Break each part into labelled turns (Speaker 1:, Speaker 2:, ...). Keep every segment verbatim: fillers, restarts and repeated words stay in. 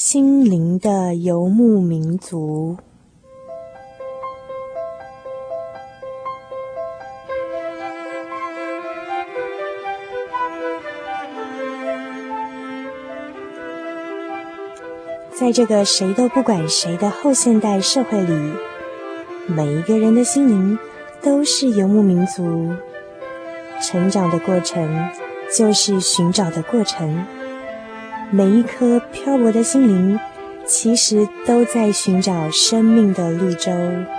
Speaker 1: 心灵的游牧民族。在这个谁都不管谁的后现代社会里，每一个人的心灵都是游牧民族。成长的过程就是寻找的过程，每一颗漂泊的心灵其实都在寻找生命的绿洲。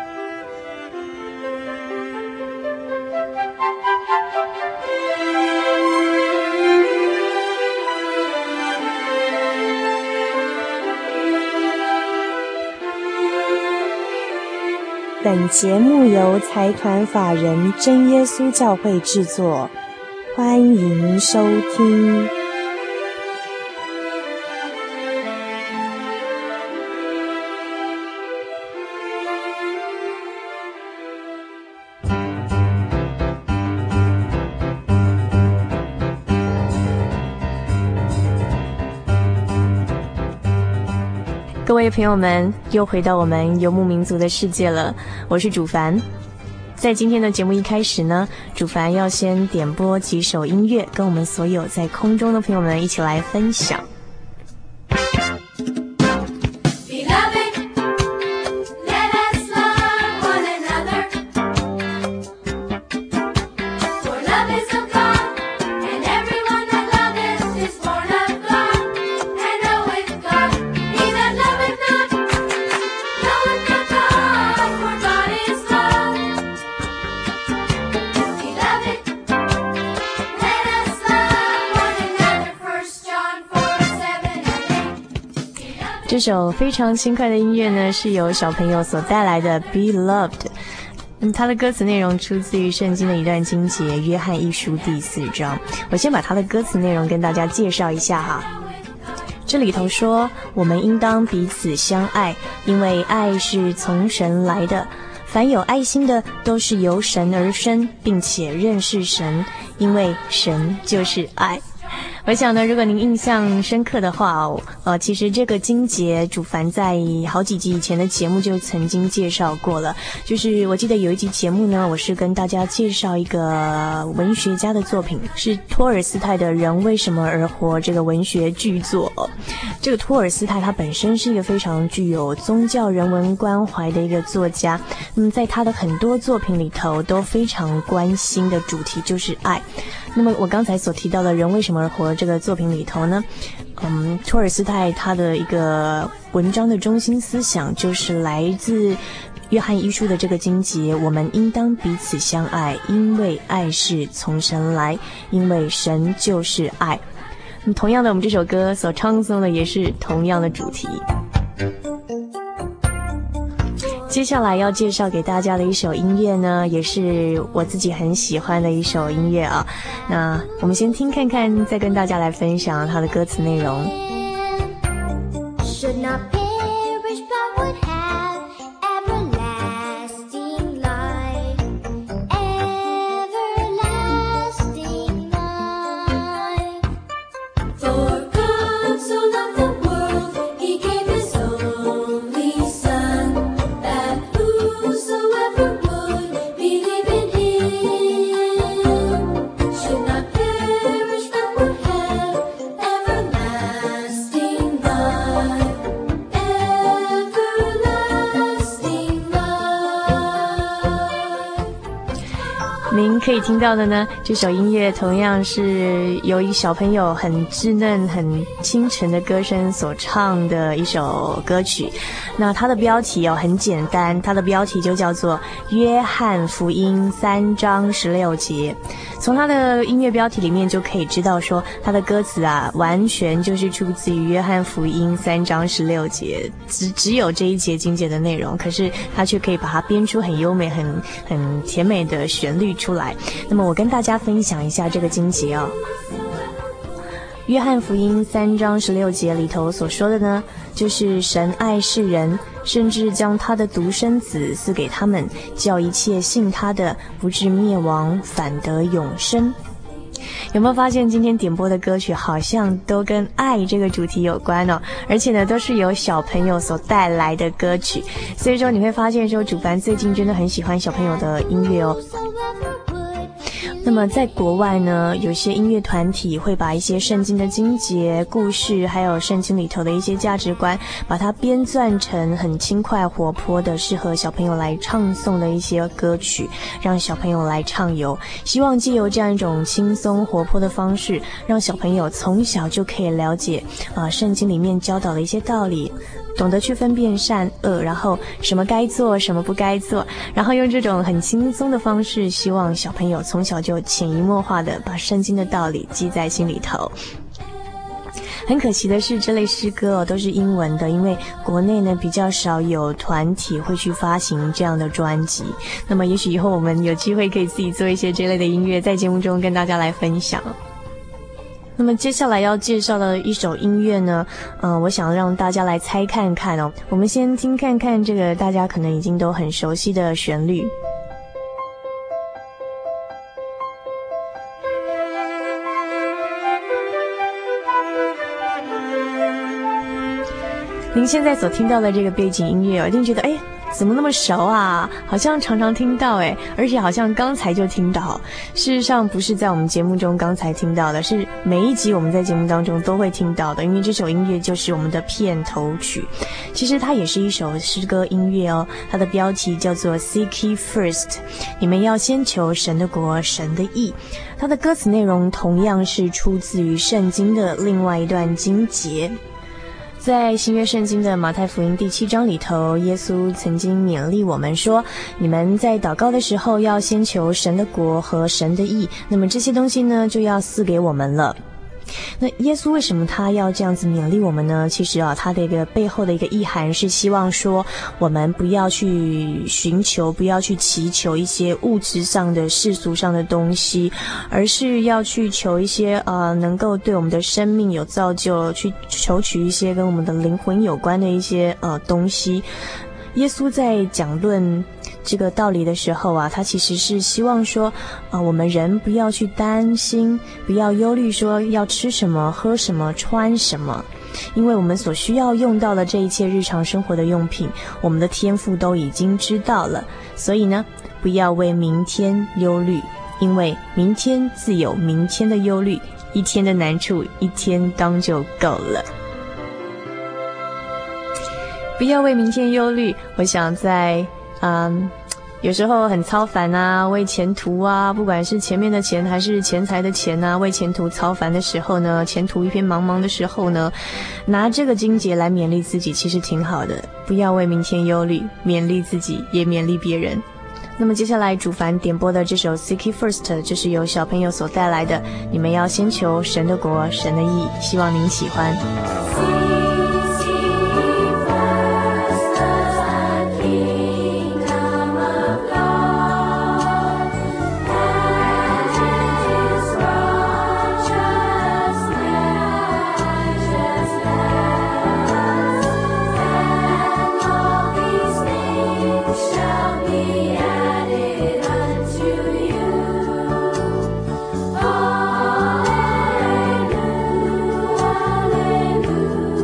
Speaker 1: 本节目由财团法人真耶稣教会制作，欢迎收听。各位朋友们，又回到我们游牧民族的世界了，我是主凡。在今天的节目一开始呢，主凡要先点播几首音乐，跟我们所有在空中的朋友们一起来分享。这首非常轻快的音乐呢，是由小朋友所带来的 Be Loved。 嗯，它的歌词内容出自于圣经的一段经节，约翰一书第四章。我先把它的歌词内容跟大家介绍一下哈。这里头说，我们应当彼此相爱，因为爱是从神来的，凡有爱心的都是由神而生，并且认识神，因为神就是爱。我想呢，如果您印象深刻的话哦，呃，其实这个经节主凡在好几集以前的节目就曾经介绍过了。就是我记得有一集节目呢，我是跟大家介绍一个文学家的作品，是托尔斯泰的《人为什么而活》这个文学巨作。这个托尔斯泰他本身是一个非常具有宗教人文关怀的一个作家，那么在他的很多作品里头都非常关心的主题就是爱。那么我刚才所提到的《人为什么而活》这个作品里头呢，嗯，托尔斯泰他的一个文章的中心思想就是来自约翰一书的这个经节，我们应当彼此相爱，因为爱是从神来，因为神就是爱。那么同样的，我们这首歌所唱诵的也是同样的主题。接下来要介绍给大家的一首音乐呢，也是我自己很喜欢的一首音乐啊。那我们先听看看，再跟大家来分享它的歌词内容。Should not perish but would have everlasting life, everlasting life. For God so loved the world, He gave His only Son, that whosoever would believe in Him should not perish but would have everlasting life, everlasting life。 您可以听到的呢，这首音乐同样是由一小朋友很稚嫩很清纯的歌声所唱的一首歌曲。那它的标题哦很简单，它的标题就叫做约翰福音三章十六节。从它的音乐标题里面就可以知道说，它的歌词啊完全就是出自于约翰福音三章十六节，只只有这一节经节的内容，可是它却可以把它编出很优美很很甜美的旋律出来。那么我跟大家分享一下这个经节哦。约翰福音三章十六节里头所说的呢，就是神爱世人，甚至将他的独生子赐给他们，叫一切信他的不至灭亡，反得永生。 有没有发现今天点播的歌曲好像都跟爱这个主题有关哦？而且呢，都是由小朋友所带来的歌曲，所以说你会发现说，主凡最近真的很喜欢小朋友的音乐哦。那么在国外呢，有些音乐团体会把一些圣经的经节、故事，还有圣经里头的一些价值观，把它编撰成很轻快活泼的适合小朋友来唱诵的一些歌曲，让小朋友来畅游。希望藉由这样一种轻松活泼的方式，让小朋友从小就可以了解啊、呃、圣经里面教导的一些道理，懂得去分辨善恶，然后什么该做什么不该做，然后用这种很轻松的方式，希望小朋友从小就潜移默化的把圣经的道理记在心里头。很可惜的是，这类诗歌哦都是英文的，因为国内呢比较少有团体会去发行这样的专辑。那么也许以后我们有机会可以自己做一些这类的音乐，在节目中跟大家来分享。那么接下来要介绍的一首音乐呢，嗯、呃，我想让大家来猜看看哦。我们先听看看这个大家可能已经都很熟悉的旋律。您现在所听到的这个背景音乐，我一定觉得，哎，怎么那么熟啊？好像常常听到哎，而且好像刚才就听到。事实上不是在我们节目中刚才听到的，是每一集我们在节目当中都会听到的，因为这首音乐就是我们的片头曲。其实它也是一首诗歌音乐哦，它的标题叫做 Seek Ye First， 你们要先求神的国，神的义。它的歌词内容同样是出自于圣经的另外一段经节。在新约圣经的马太福音第七章里头，耶稣曾经勉励我们说，你们在祷告的时候要先求神的国和神的义，那么这些东西呢就要赐给我们了。那耶稣为什么他要这样子勉励我们呢？其实啊，他的一个背后的一个意涵是希望说，我们不要去寻求，不要去祈求一些物质上的世俗上的东西，而是要去求一些呃能够对我们的生命有造就，去求取一些跟我们的灵魂有关的一些呃东西。耶稣在讲论这个道理的时候啊，他其实是希望说，啊、呃，我们人不要去担心，不要忧虑说要吃什么、喝什么、穿什么，因为我们所需要用到的这一切日常生活的用品，我们的天父都已经知道了。所以呢，不要为明天忧虑，因为明天自有明天的忧虑，一天的难处一天当就够了。不要为明天忧虑，我想在嗯，有时候很操烦啊，为前途啊，不管是前面的钱还是钱财的钱啊，为前途操烦的时候呢，前途一片茫茫的时候呢，拿这个经节来勉励自己，其实挺好的。不要为明天忧虑，勉励自己，也勉励别人。那么接下来主凡点播的这首 Seek Ye First， 就是由小朋友所带来的，你们要先求神的国，神的义，希望您喜欢。
Speaker 2: Hallelujah, hallelujah.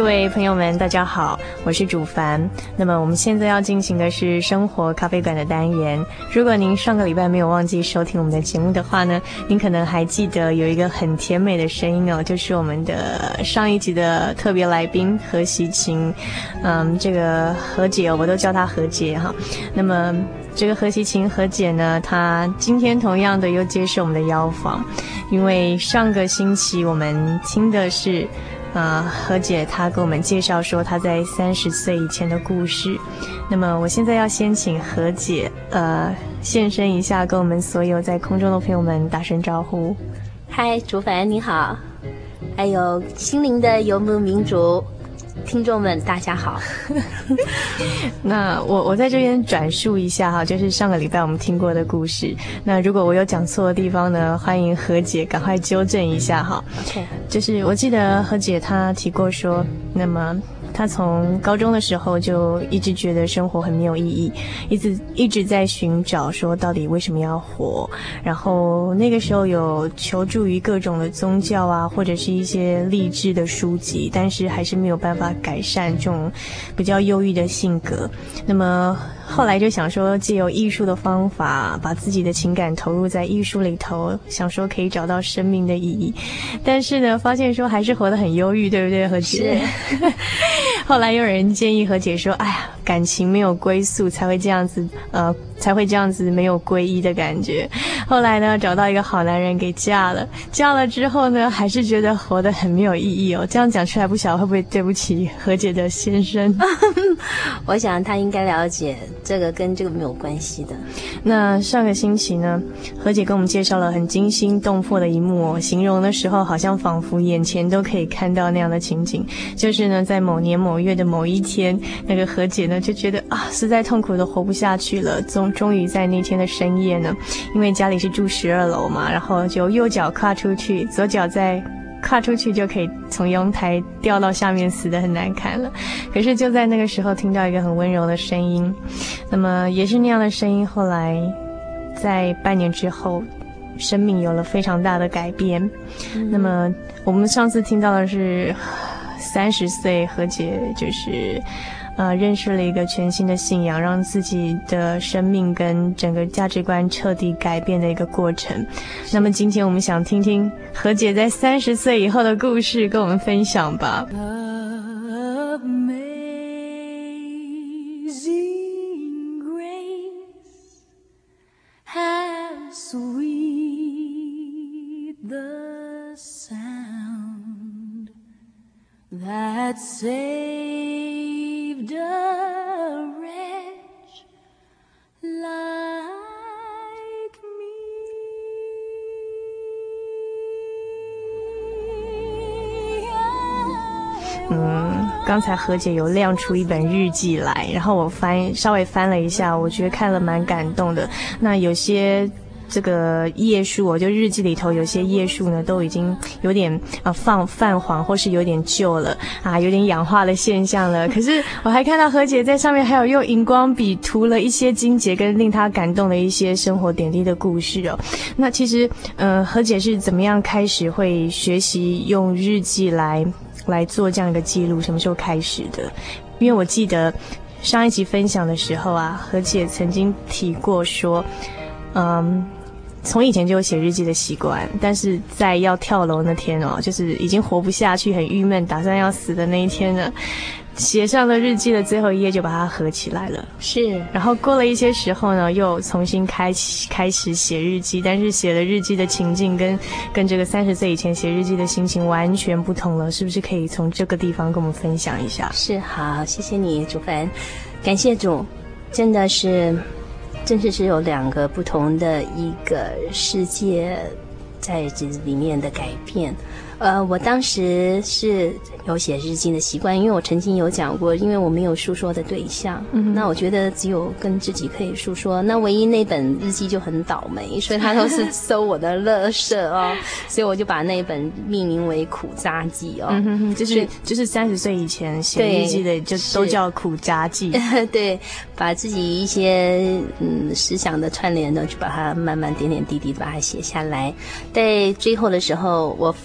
Speaker 1: 各位朋友们大家好，我是主凡。那么我们现在要进行的是生活咖啡馆的单元。如果您上个礼拜没有忘记收听我们的节目的话呢，您可能还记得有一个很甜美的声音哦，就是我们的上一集的特别来宾何习琴。嗯，这个何姐哦，我都叫她何姐哈。那么这个何习琴何姐呢，她今天同样的又接受我们的邀访，因为上个星期我们听的是呃，何姐她给我们介绍说她在三十岁以前的故事。那么我现在要先请何姐呃现身一下，跟我们所有在空中的朋友们打声招呼。
Speaker 2: 嗨，竹凡你好，还有心灵的游牧民族听众们大家好。
Speaker 1: 那我我在这边转述一下哈，就是上个礼拜我们听过的故事。那如果我有讲错的地方呢，欢迎何姐赶快纠正一下哈。
Speaker 2: OK，
Speaker 1: 就是我记得何姐她提过说，那么她从高中的时候就一直觉得生活很没有意义，一直一直在寻找说到底为什么要活。然后那个时候有求助于各种的宗教啊，或者是一些励志的书籍，但是还是没有办法改善这种比较忧郁的性格。那么后来就想说，借由艺术的方法，把自己的情感投入在艺术里头，想说可以找到生命的意义。但是呢，发现说还是活得很忧郁，对不对，何姐？后来有人建议何姐说，哎呀，感情没有归宿才会这样子，呃，才会这样子没有皈依的感觉。后来呢，找到一个好男人给嫁了，嫁了之后呢，还是觉得活得很没有意义哦。这样讲出来，不晓得会不会对不起何姐的先生？
Speaker 2: 我想他应该了解这个跟这个没有关系的。
Speaker 1: 那上个星期呢，何姐跟我们介绍了很惊心动魄的一幕哦，形容的时候好像仿佛眼前都可以看到那样的情景。就是呢，在某年某月的某一天，那个何姐呢就觉得啊，实在痛苦的活不下去了。终终于在那天的深夜呢，因为家里是住十二楼嘛，然后就右脚跨出去，左脚再跨出去就可以从阳台掉到下面，死得很难看了。可是就在那个时候听到一个很温柔的声音，那么也是那样的声音，后来在半年之后生命有了非常大的改变。嗯、那么我们上次听到的是三十岁何姐就是呃，认识了一个全新的信仰，让自己的生命跟整个价值观彻底改变的一个过程。那么今天我们想听听何姐在三十岁以后的故事，跟我们分享吧。
Speaker 3: Amazing grace, how sweet the sound that saved a wretch like me.
Speaker 1: 嗯，刚才何姐有亮出一本日记来，然后我翻稍微翻了一下，我觉得看了蛮感动的。那有些这个页数，我就日记里头有些页数呢，都已经有点呃放泛黄，或是有点旧了啊，有点氧化的现象了。可是我还看到何姐在上面还有用荧光笔涂了一些精节跟令她感动的一些生活点滴的故事哦。那其实呃何姐是怎么样开始会学习用日记来来做这样一个记录？什么时候开始的？因为我记得上一集分享的时候啊，何姐曾经提过说，嗯。从以前就有写日记的习惯，但是在要跳楼那天哦，就是已经活不下去，很郁闷，打算要死的那一天呢，写上了日记的最后一页就把它合起来了。
Speaker 2: 是，
Speaker 1: 然后过了一些时候呢，又重新开启开始写日记，但是写的日记的情境跟跟这个三十岁以前写日记的心情完全不同了，是不是可以从这个地方跟我们分享一下？
Speaker 2: 是，好，谢谢你主凡，感谢主，真的是真是是有两个不同的一个世界在这里面的改变。呃，我当时是有写日记的习惯，因为我曾经有讲过，因为我没有诉说的对象，嗯，那我觉得只有跟自己可以诉说。那唯一那本日记就很倒霉，所以它都是收我的垃圾哦，所以我就把那本命名为苦渣记哦，
Speaker 1: 嗯哼哼，就是就是三十岁以前写日记的就都叫苦渣记，
Speaker 2: 对，把自己一些嗯思想的串联呢，就把它慢慢点点滴滴的把它写下来。在最后的时候，我封本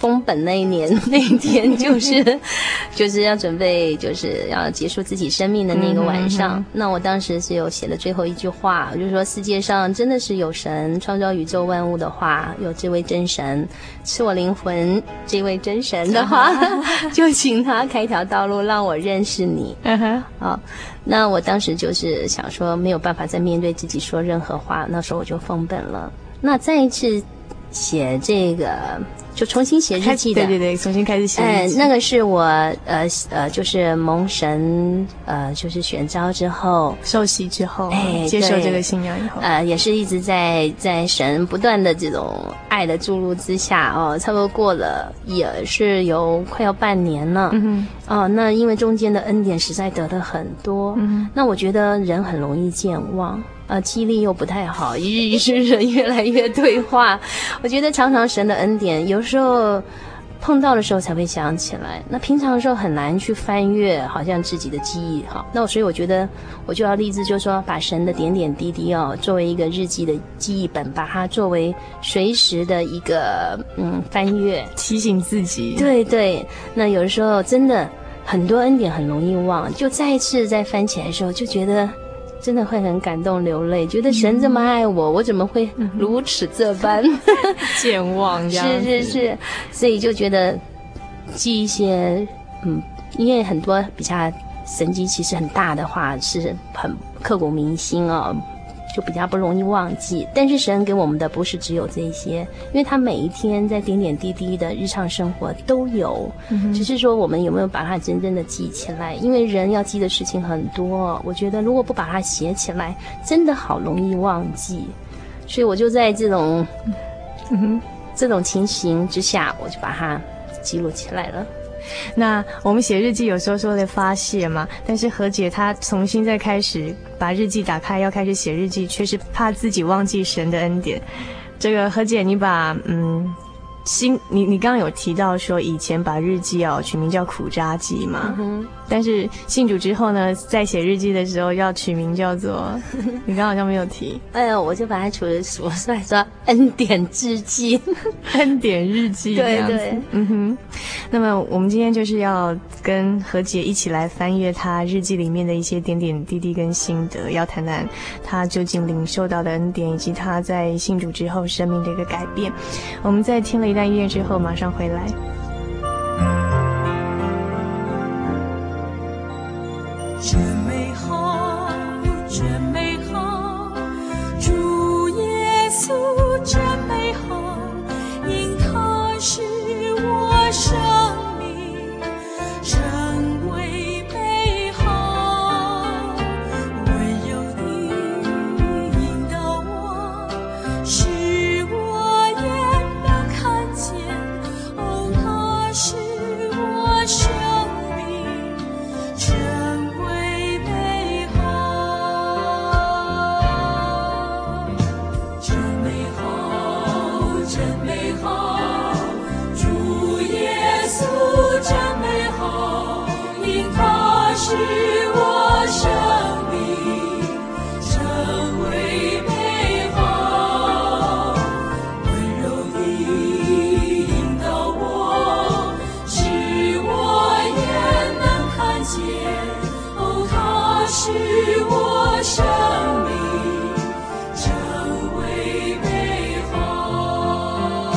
Speaker 2: 那一年那一天就是就是要准备就是要结束自己生命的那个晚上。嗯、那我当时是有写的最后一句话，我就说世界上真的是有神创造宇宙万物的话，有这位真神是我灵魂这位真神的话，就请他开条道路让我认识你。嗯哼，好，那我当时就是想说没有办法再面对自己说任何话，那时候我就封本了。那再一次写这个就重新写日记的，
Speaker 1: 对对对，重新开始写日记。
Speaker 2: 呃，那个是我呃呃，就是蒙神呃，就是选召之后，
Speaker 1: 受洗之后，哎，接受这个信仰以后，
Speaker 2: 呃，也是一直在在神不断的这种爱的注入之下哦，差不多过了也是有快要半年了。嗯哼，哦，那因为中间的恩典实在得了很多，嗯，那我觉得人很容易健忘。呃，记忆力又不太好，一日一日人越来越退化。我觉得常常神的恩典，有时候碰到的时候才会想起来，那平常的时候很难去翻阅，好像自己的记忆哈。那我所以我觉得我就要立志，就是说把神的点点滴滴哦，作为一个日记的记忆本，把它作为随时的一个嗯翻阅，
Speaker 1: 提醒自己。
Speaker 2: 对对，那有的时候真的很多恩典很容易忘，就再一次再翻起来的时候，就觉得。真的会很感动流泪，觉得神这么爱我，嗯、我怎么会如此这般
Speaker 1: 健忘？
Speaker 2: 是是是，所以就觉得记一些，嗯，因为很多比较神迹其实很大的话是很刻骨铭心哦，就比较不容易忘记。但是神给我们的不是只有这些，因为他每一天在点点滴滴的日常生活都有，嗯、只是说我们有没有把它真正的记起来。因为人要记的事情很多，我觉得如果不把它写起来，真的好容易忘记。所以我就在这种，嗯哼，这种情形之下，我就把它记录起来了。
Speaker 1: 那我们写日记有时候是为了发泄嘛，但是何姐她重新再开始把日记打开，要开始写日记，却是怕自己忘记神的恩典。这个何姐，你把嗯新你你刚刚有提到说以前把日记哦取名叫苦渣记嘛，嗯、但是信主之后呢，在写日记的时候要取名叫做你刚刚好像没有提，
Speaker 2: 哎呀，我就把它取了说出来说恩典日记，
Speaker 1: 恩典日记这样子，
Speaker 2: 对对，
Speaker 1: 嗯哼。那么我们今天就是要跟何姐一起来翻阅她日记里面的一些点点滴滴跟心得，要谈谈她究竟领受到的恩典，以及她在信主之后生命的一个改变。我们在听了一段音乐之后马上回来。
Speaker 3: 真美好，真美好，主耶稣真美好，因他是我生命成为美好，唯有你引导我，使我也能看见，哦，他是我生命成为美好，真美好，真美好，主耶稣真美好，因他是我生命成为美好，温柔地引导我，使我也能看见，哦，他是我生命成为美好。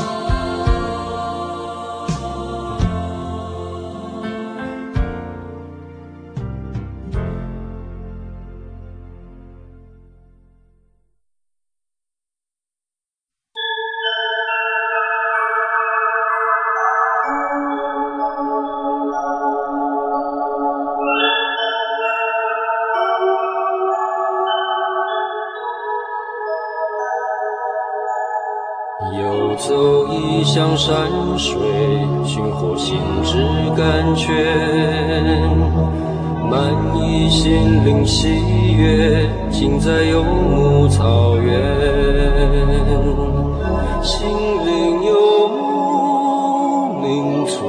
Speaker 4: 游走异乡山水，寻获心之甘泉，满溢心灵喜悦，尽在游牧草原。心灵游牧民族，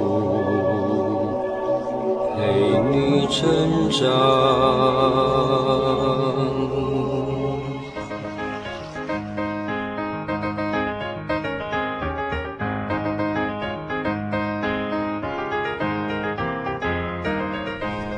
Speaker 4: 陪你成长。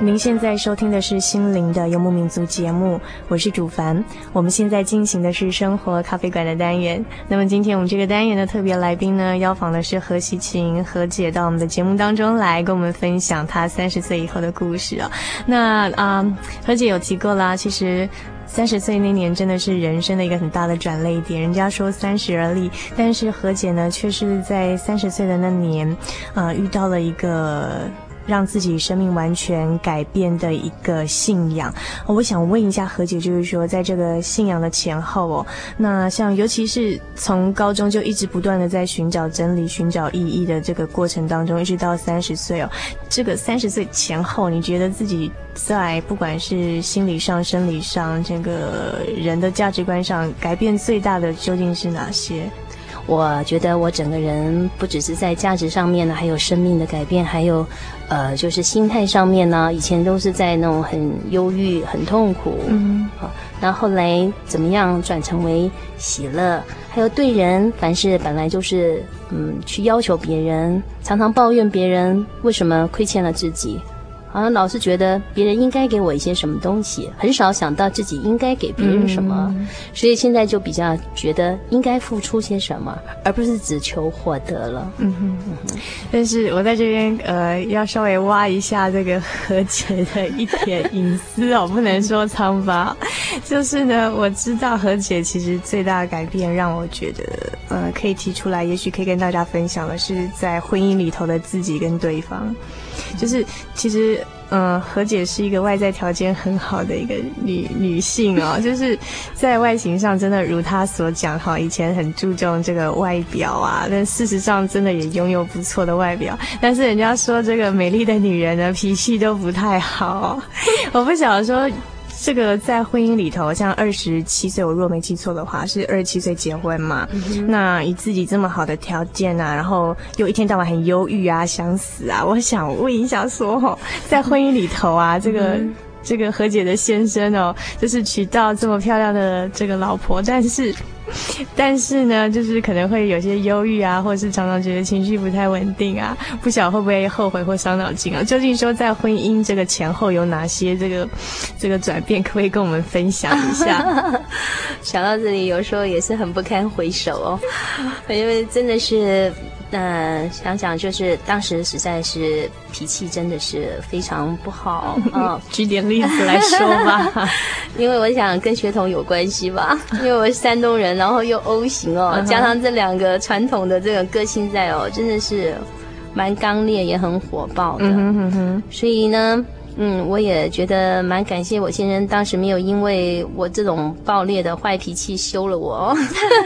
Speaker 1: 您现在收听的是心灵的游牧民族节目，我是主凡。我们现在进行的是生活咖啡馆的单元。那么今天我们这个单元的特别来宾呢，邀访的是何喜晴何姐到我们的节目当中来跟我们分享她三十岁以后的故事啊。那啊、呃，何姐有提过啦，其实三十岁那年真的是人生的一个很大的转捩点。人家说三十而立，但是何姐呢，却是在三十岁的那年，啊、呃，遇到了一个让自己生命完全改变的一个信仰。我想问一下何姐，就是说在这个信仰的前后哦，那像尤其是从高中就一直不断的在寻找真理、寻找意义的这个过程当中，一直到三十岁哦，这个三十岁前后，你觉得自己在不管是心理上、生理上，这个人的价值观上改变最大的究竟是哪些？
Speaker 2: 我觉得我整个人不只是在价值上面呢，还有生命的改变，还有呃，就是心态上面呢。以前都是在那种很忧郁、很痛苦，嗯，好，那后来怎么样转成为喜乐？还有对人，凡事本来就是嗯，去要求别人，常常抱怨别人为什么亏欠了自己。好像老是觉得别人应该给我一些什么东西，很少想到自己应该给别人什么，嗯、所以现在就比较觉得应该付出些什么，而不是只求获得了。嗯哼，嗯哼。
Speaker 1: 但是我在这边呃，要稍微挖一下这个何姐的一点隐私哦，不能说苍巴。就是呢，我知道何姐其实最大的改变，让我觉得呃，可以提出来，也许可以跟大家分享的是在婚姻里头的自己跟对方。就是其实嗯，何姐是一个外在条件很好的一个女女性哦，就是在外形上真的如她所讲哈，以前很注重这个外表啊，但事实上真的也拥有不错的外表。但是人家说这个美丽的女人呢，脾气都不太好。我不晓得说这个在婚姻里头，像二十七岁，我若没记错的话，是二十七岁结婚嘛？嗯、那以自己这么好的条件啊，然后又一天到晚很忧郁啊，想死啊，我想问一下说，哦，在婚姻里头啊，这个。嗯这个何姐的先生哦，就是娶到这么漂亮的这个老婆，但是，但是呢，就是可能会有些忧郁啊，或者是常常觉得情绪不太稳定啊，不晓得会不会后悔或伤脑筋啊？究竟说在婚姻这个前后有哪些这个这个转变，可不可以跟我们分享一下？
Speaker 2: 想到这里，有时候也是很不堪回首哦，因为真的是。那想想就是当时实在是脾气真的是非常不好啊，
Speaker 1: 举点例子来说吧。
Speaker 2: 因为我想跟血统有关系吧，因为我是山东人，然后又 O 型哦， uh-huh. 加上这两个传统的这个个性在哦，真的是蛮刚烈也很火爆的。嗯哼，所以呢，嗯，我也觉得蛮感谢我先生当时没有因为我这种暴烈的坏脾气休了我，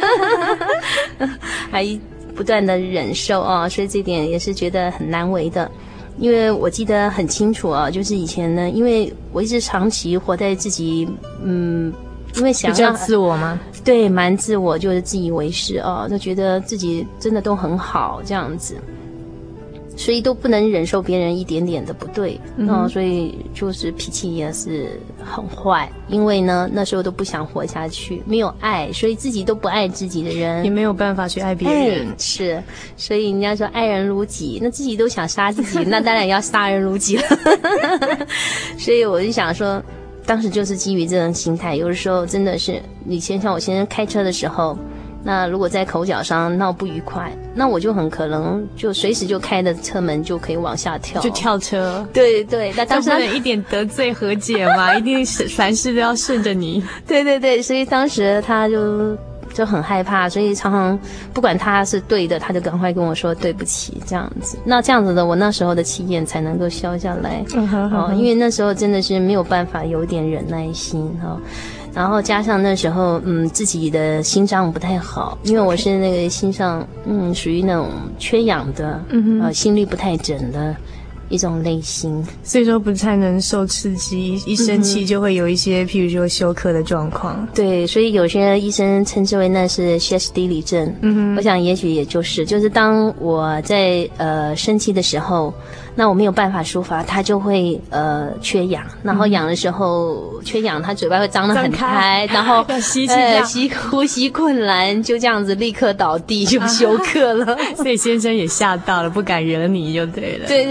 Speaker 2: 还不断的忍受啊，所以这点也是觉得很难为的。因为我记得很清楚啊，就是以前呢，因为我一直长期活在自己，嗯，因为想要
Speaker 1: 比较自我吗？
Speaker 2: 对，蛮自我，就是自以为是啊，就觉得自己真的都很好这样子。所以都不能忍受别人一点点的不对，嗯、呃，所以就是脾气也是很坏。因为呢，那时候都不想活下去，没有爱，所以自己都不爱自己的人，
Speaker 1: 也没有办法去爱别人。
Speaker 2: 哎、是，所以人家说爱人如己，那自己都想杀自己，那当然要杀人如己了。所以我就想说，当时就是基于这种心态，有的时候真的是，以前像我先生开车的时候。那如果在口角上闹不愉快，那我就很可能就随时就开的车门就可以往下跳，
Speaker 1: 就跳车。
Speaker 2: 对对，那当时
Speaker 1: 不能一点得罪何姐嘛，一定是凡事都要顺着你。
Speaker 2: 对对对，所以当时他就就很害怕，所以常常不管他是对的，他就赶快跟我说对不起这样子。那这样子的，我那时候的气焰才能够消下来。嗯哼哼，哦，因为那时候真的是没有办法有点忍耐心哈。哦，然后加上那时候，嗯，自己的心脏不太好，因为我是那个心脏，嗯，属于那种缺氧的，嗯，呃，心律不太整的一种类型，
Speaker 1: 所以说不太能受刺激，一生气就会有一些，嗯、譬如说休克的状况。
Speaker 2: 对，所以有些医生称之为那是歇斯底里症。嗯哼，我想也许也就是，就是当我在呃生气的时候。那我没有办法抒发，他就会呃缺氧，然后氧的时候、嗯、缺氧，他嘴巴会张得很开，然后
Speaker 1: 要吸气，
Speaker 2: 呃吸呼吸困难，就这样子立刻倒地就休克了。
Speaker 1: 所以先生也吓到了，不敢惹你就对了。
Speaker 2: 对对对，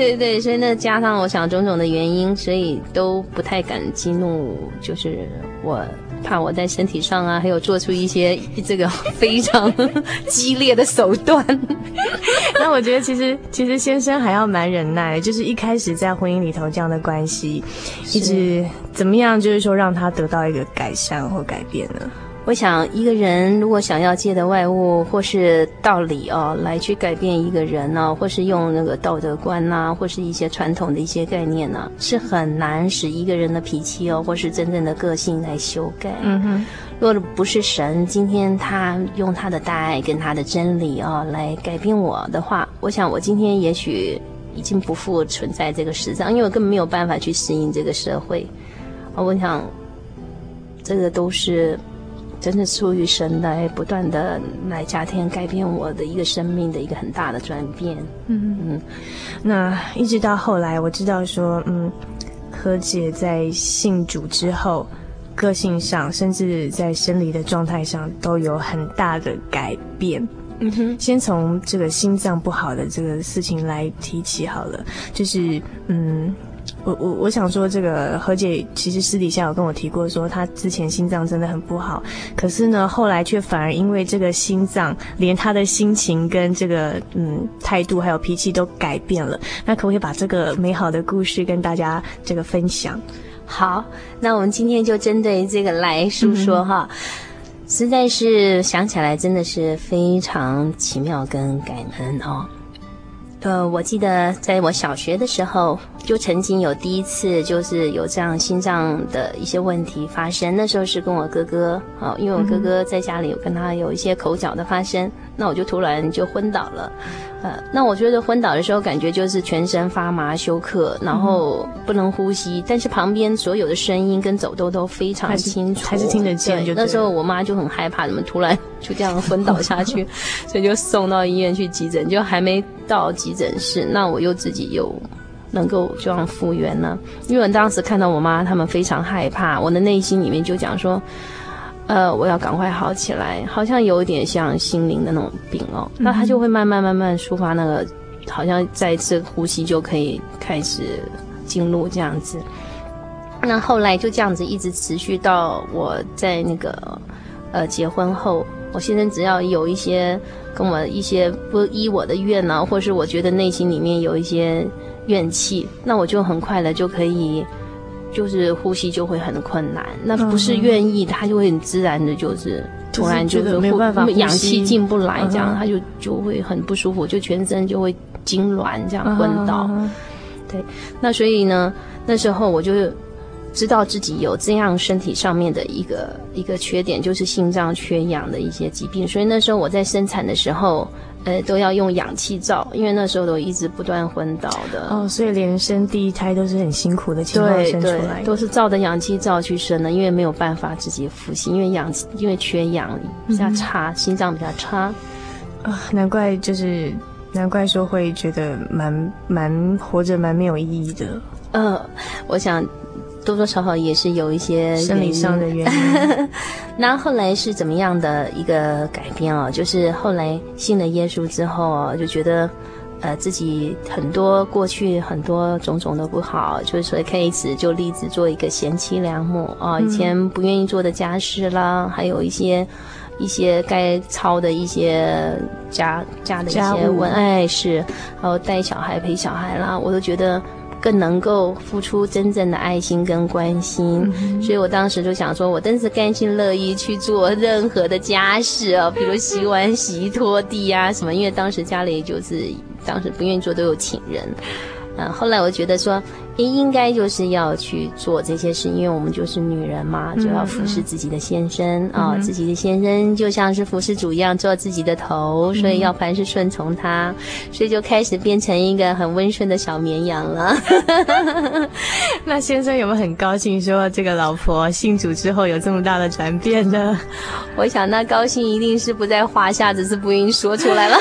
Speaker 2: 所以呢，加上我想种种的原因，所以都不太敢激怒，就是我怕我在身体上啊，还有做出一些这个非常激烈的手段。
Speaker 1: 那我觉得其实其实先生还要蛮忍耐的，就是一开始在婚姻里头这样的关系，一直怎么样，就是说让他得到一个改善或改变呢？
Speaker 2: 我想一个人如果想要借的外物或是道理哦来去改变一个人呢、哦，或是用那个道德观呐、啊，或是一些传统的一些概念呢、啊，是很难使一个人的脾气哦，或是真正的个性来修改。嗯哼，若不是神今天他用他的大爱跟他的真理哦来改变我的话，我想我今天也许已经不复存在这个世上，因为我根本没有办法去适应这个社会。哦，我想这个都是。真的出于神来不断的来加添改变我的一个生命的一个很大的转变。嗯嗯，
Speaker 1: 那一直到后来我知道说，嗯，何姐在信主之后，个性上甚至在生理的状态上都有很大的改变。嗯哼，先从这个心脏不好的这个事情来提起好了，就是嗯。我我我想说，这个何姐其实私底下有跟我提过，说她之前心脏真的很不好，可是呢，后来却反而因为这个心脏，连她的心情跟这个嗯态度还有脾气都改变了。那可不可以把这个美好的故事跟大家这个分享？
Speaker 2: 好，那我们今天就针对这个来述说哈。嗯，实在是想起来真的是非常奇妙跟感恩哦。呃，我记得在我小学的时候，就曾经有第一次，就是有这样心脏的一些问题发生。那时候是跟我哥哥，哦，因为我哥哥在家里有跟他有一些口角的发生，那我就突然就昏倒了。呃，那我觉得昏倒的时候，感觉就是全身发麻、休克，然后不能呼吸，但是旁边所有的声音跟走动都非常清楚，
Speaker 1: 还是听得见就对。
Speaker 2: 那时候我妈就很害怕，怎么突然就这样昏倒下去，所以就送到医院去急诊，就还没到急诊室，那我又自己又能够这样复原了。因为我当时看到我妈他们非常害怕，我的内心里面就讲说，呃，我要赶快好起来，好像有一点像心灵的那种病哦。那他就会慢慢慢慢抒发那个，好像再一次呼吸就可以开始进入这样子。那后来就这样子一直持续到我在那个呃结婚后，我先生只要有一些跟我一些不依我的愿啊，或是我觉得内心里面有一些怨气，那我就很快的就可以。就是呼吸就会很困难，那不是愿意，嗯、他就会很自然的，就是突然就是
Speaker 1: 没办法呼吸，
Speaker 2: 氧气进不来，这样、嗯、他就就会很不舒服，就全身就会痉挛，这样昏倒。嗯、对，那所以呢，那时候我就知道自己有这样身体上面的一个一个缺点，就是心脏缺氧的一些疾病，所以那时候我在生产的时候。呃，都要用氧气罩，因为那时候都一直不断昏倒的
Speaker 1: 哦，所以连生第一胎都是很辛苦的情况生出来的，
Speaker 2: 对对，都是照着氧气罩去生的，因为没有办法自己呼吸，因为氧气因为缺氧比较差，嗯、心脏比较差啊、
Speaker 1: 呃，难怪就是难怪说会觉得蛮蛮活着蛮没有意义的。
Speaker 2: 呃，我想。多多少少也是有一些
Speaker 1: 生理上的原因。
Speaker 2: 那后来是怎么样的一个改变哦？就是后来信了耶稣之后哦，就觉得呃自己很多过去很多种种的不好，就是说开始就立志做一个贤妻良母啊、哦，以前不愿意做的家事啦，还有一些一些该操的一些家家的一些文爱事，还有带小孩陪小孩啦，我都觉得。更能够付出真正的爱心跟关心、嗯、所以我当时就想说我真是甘心乐意去做任何的家事哦，比如洗碗洗拖地啊什么，因为当时家里就是当时不愿意做都有请人嗯，后来我觉得说应该就是要去做这些事，因为我们就是女人嘛，就要服侍自己的先生啊、嗯哦，自己的先生就像是服侍主一样做自己的头，所以要凡事顺从他，所以就开始变成一个很温顺的小绵羊了。
Speaker 1: 那先生有没有很高兴说这个老婆信主之后有这么大的转变呢？
Speaker 2: 我想那高兴一定是不在话下，只是不愿意说出来了。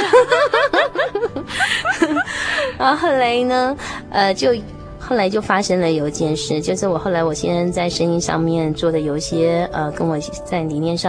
Speaker 2: 然后后来呢呃就后来就发生了有一件事，就是我后来我先生在生意上面做的有一些呃跟我在理念上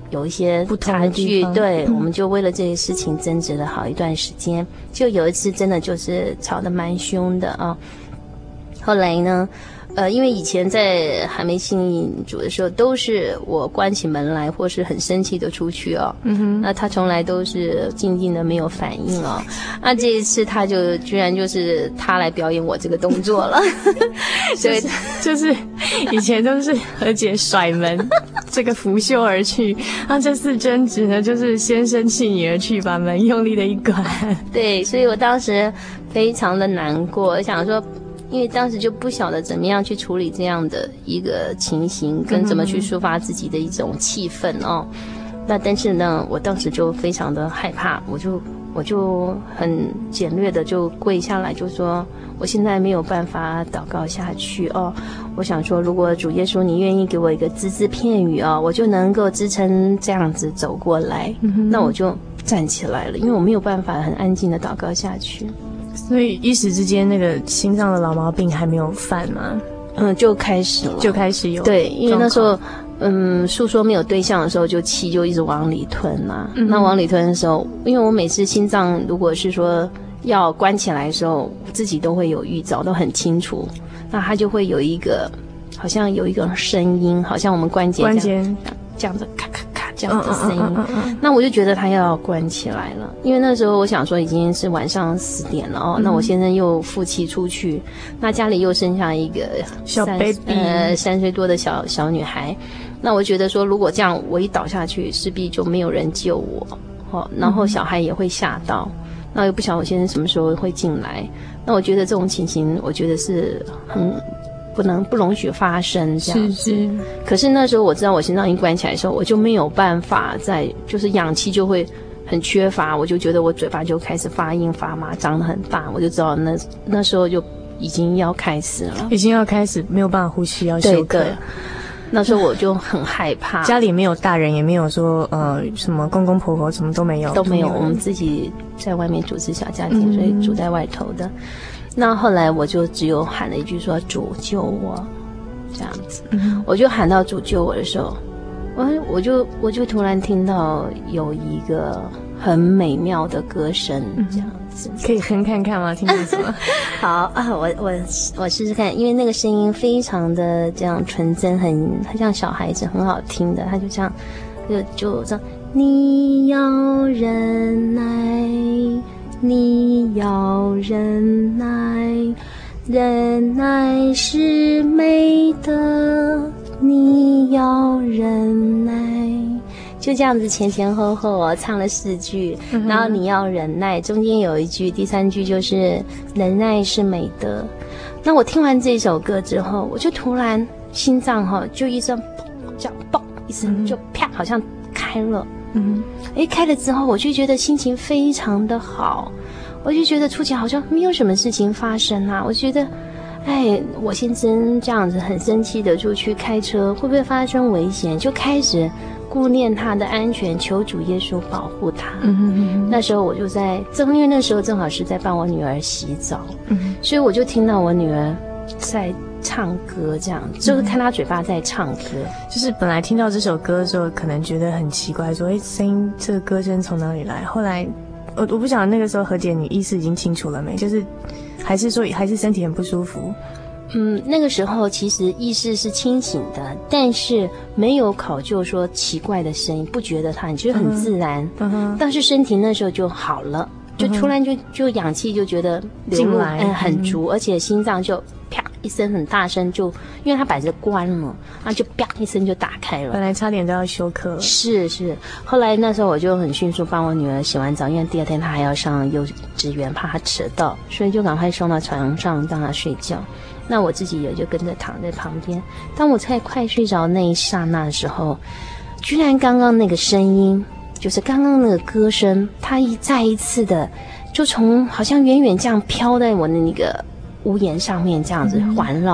Speaker 2: 有一些差距，对、嗯、我们就为了这些事情争执了好一段时间。就有一次真的就是吵得蛮凶的啊。后来呢，呃，因为以前在还没信主的时候，都是我关起门来或是很生气的出去哦，嗯哼，那他从来都是静静的没有反应哦。那这一次他就居然就是他来表演我这个动作了，
Speaker 1: 对、就是，就是以前都是何姐甩门，这个拂袖而去，那这次争执呢，就是先生气你而去，把门用力的一关。
Speaker 2: 对，所以我当时非常的难过，想说。因为当时就不晓得怎么样去处理这样的一个情形，跟怎么去抒发自己的一种气氛哦。那但是呢，我当时就非常的害怕，我就我就很简略的就跪下来，就说我现在没有办法祷告下去哦。我想说，如果主耶稣你愿意给我一个只字片语哦，我就能够支撑这样子走过来。嗯、那我就站起来了，因为我没有办法很安静的祷告下去。
Speaker 1: 所以一时之间，那个心脏的老毛病还没有犯吗？
Speaker 2: 嗯，就开始了，
Speaker 1: 就开始有。
Speaker 2: 对，因为那时候，嗯，诉说没有对象的时候，就气就一直往里吞嘛、嗯。那往里吞的时候，因为我每次心脏如果是说要关起来的时候，自己都会有预兆，都很清楚。那它就会有一个，好像有一个声音，好像我们关节
Speaker 1: 关节
Speaker 2: 这样子咔咔咔这样的声音。嗯嗯嗯嗯、那我就觉得它要关起来了，因为那时候我想说已经是晚上十点了哦。嗯、那我先生又负气出去，那家里又生下一个
Speaker 1: 小 baby，
Speaker 2: 呃三岁多的小小女孩。那我觉得说，如果这样我一倒下去，势必就没有人救我哦，然后小孩也会吓到。嗯、那又不晓得我先生什么时候会进来。那我觉得这种情形，我觉得是很。不能不容许发生这样子，是是。可是那时候我知道我心脏一关起来的时候，我就没有办法再，就是氧气就会很缺乏，我就觉得我嘴巴就开始发硬发麻，张得很大，我就知道那那时候就已经要开始了，
Speaker 1: 已经要开始没有办法呼吸，要休克。
Speaker 2: 那时候我就很害怕，
Speaker 1: 家里没有大人，也没有说呃什么公公婆婆，什么都没有，
Speaker 2: 都没有。我们自己在外面组织小家庭，嗯、所以住在外头的。那后来我就只有喊了一句说主救我，这样子，嗯、我就喊到主救我的时候，我我就我就突然听到有一个很美妙的歌声，这样子，
Speaker 1: 可以哼看看吗？听清楚吗？
Speaker 2: 好啊，我我我试试看，因为那个声音非常的这样纯真，很很像小孩子，很好听的，他就这样就就这样，你要忍耐。你要忍耐，忍耐是美德。你要忍耐，就这样子前前后后哦，唱了四句。嗯、然后你要忍耐，中间有一句，第三句就是忍耐是美德。那我听完这首歌之后，我就突然心脏哈、哦，就一声这样嘣一声就啪，好像开了。嗯，哎，开了之后，我就觉得心情非常的好，我就觉得出去好像没有什么事情发生啊。我觉得，哎，我先生这样子很生气的就去开车，会不会发生危险？就开始顾念他的安全，求主耶稣保护他。嗯哼哼，那时候我就在，正因为那时候正好是在帮我女儿洗澡，嗯，所以我就听到我女儿在唱歌，这样就是看他嘴巴在唱歌。
Speaker 1: 就是本来听到这首歌的时候，可能觉得很奇怪，说：“哎，声音这个歌声从哪里来？”后来，我我不晓得那个时候何姐你意识已经清楚了没？就是还是说还是身体很不舒服？
Speaker 2: 嗯，那个时候其实意识是清醒的，但是没有考究说奇怪的声音，不觉得它，你觉得很自然。嗯哼，但是身体那时候就好了。就突然就就氧气就觉得流入嗯很足，而且心脏就啪一声很大声，就因为它本来就关了，然后就啪一声就打开了，
Speaker 1: 本来差点都要休克了。
Speaker 2: 是是，后来那时候我就很迅速帮我女儿洗完澡，因为第二天她还要上幼稚园，怕她迟到，所以就赶快送到床上让她睡觉。那我自己也就跟着躺在旁边。当我在快睡着那一刹那的时候，居然刚刚那个声音。就是刚刚那个歌声，它一再一次的，就从好像远远这样飘在我的那个屋檐上面，这样子环绕，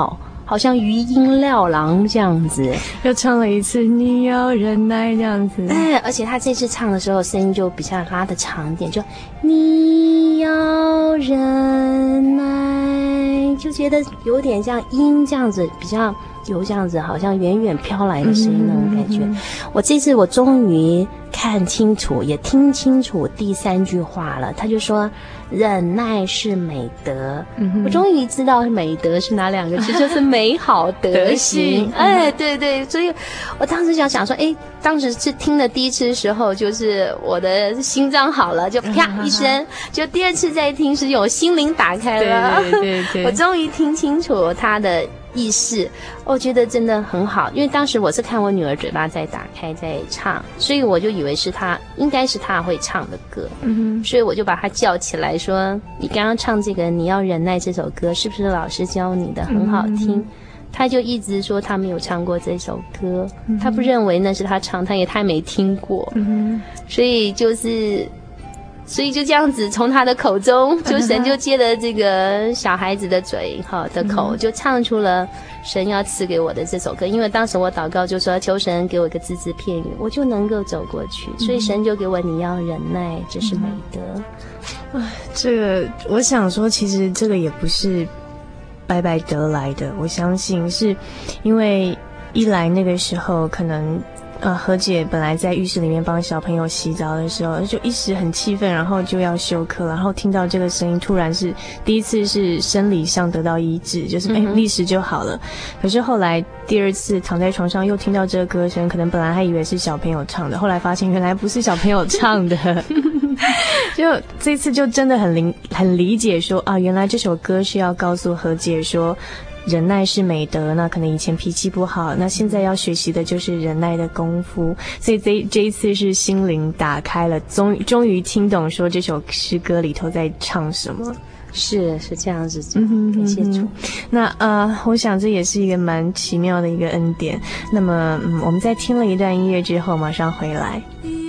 Speaker 2: 好像余音绕廊这样子，
Speaker 1: 又唱了一次你要忍耐这样子。
Speaker 2: 哎，而且他这次唱的时候声音就比较拉得长一点，就你要忍耐，就觉得有点像音这样子，比较有这样子好像远远飘来的声音那种感觉。嗯、我这次我终于看清楚也听清楚第三句话了，他就说忍耐是美德、嗯、我终于知道美德是哪两个字，就是美好德行哎，对对，所以我当时想想说，哎，当时是听的第一次的时候，就是我的心脏好了，就啪一声，就第二次再听是有心灵打开了，
Speaker 1: 对对对，
Speaker 2: 我终于听清楚他的意识，我觉得真的很好，因为当时我是看我女儿嘴巴在打开在唱，所以我就以为是她，应该是她会唱的歌，嗯哼，所以我就把她叫起来说，你刚刚唱这个你要忍耐这首歌是不是老师教你的，很好听、嗯、她就一直说她没有唱过这首歌、嗯、她不认为那是她唱，她也她没听过、嗯、所以就是所以就这样子从他的口中，就神就借了这个小孩子的嘴哈的口，就唱出了神要赐给我的这首歌。因为当时我祷告就说求神给我一个只字片语，我就能够走过去，所以神就给我你要忍耐，这是美德。
Speaker 1: 啊，这个我想说，其实这个也不是白白得来的，我相信是因为一来那个时候可能。呃，何姐本来在浴室里面帮小朋友洗澡的时候，就一时很气愤，然后就要休克，然后听到这个声音，突然是第一次是生理上得到医治，就是哎立时就好了。可是后来第二次躺在床上又听到这个歌声，可能本来还以为是小朋友唱的，后来发现原来不是小朋友唱的，就这次就真的很理很理解说啊，原来这首歌是要告诉何姐说。忍耐是美德，那可能以前脾气不好，那现在要学习的就是忍耐的功夫。所以这这一次是心灵打开了，终终于听懂说这首诗歌里头在唱什么。
Speaker 2: 是是这样子，嗯，感谢主。
Speaker 1: 那呃，我想这也是一个蛮奇妙的一个恩典。那么，嗯，我们在听了一段音乐之后，马上回来。